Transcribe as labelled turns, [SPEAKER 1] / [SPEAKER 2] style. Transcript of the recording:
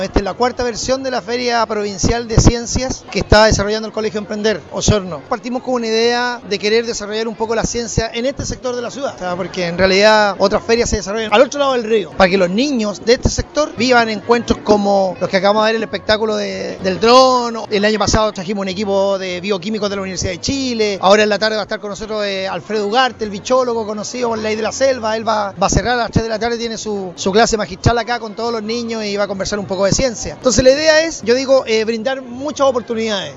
[SPEAKER 1] Esta es la cuarta versión de la Feria Provincial de Ciencias que está desarrollando el Colegio Emprender, Osorno. Partimos con una idea de querer desarrollar un poco la ciencia en este sector de la ciudad, porque en realidad otras ferias se desarrollan al otro lado del río, para que los niños de este sector vivan encuentros como los que acabamos de ver, el espectáculo del dron. El año pasado trajimos un equipo de bioquímicos de la Universidad de Chile. Ahora en la tarde va a estar con nosotros Alfredo Ugarte, el bichólogo conocido por Ley de la Selva. Él va a cerrar a las 3 de la tarde, tiene su clase magistral acá con todos los niños y va a conversar un poco de ciencia. Entonces la idea es, yo digo, brindar muchas oportunidades.